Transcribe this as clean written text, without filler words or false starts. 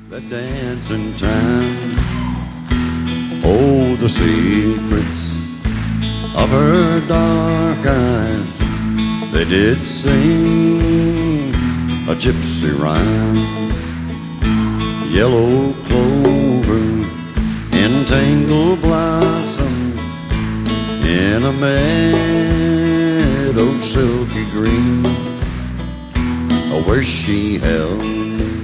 that dancing time. Oh, the secrets of her dark eyes, they did sing a gypsy rhyme. Yellow clover in tangled blossom in a meadow silky green, where she held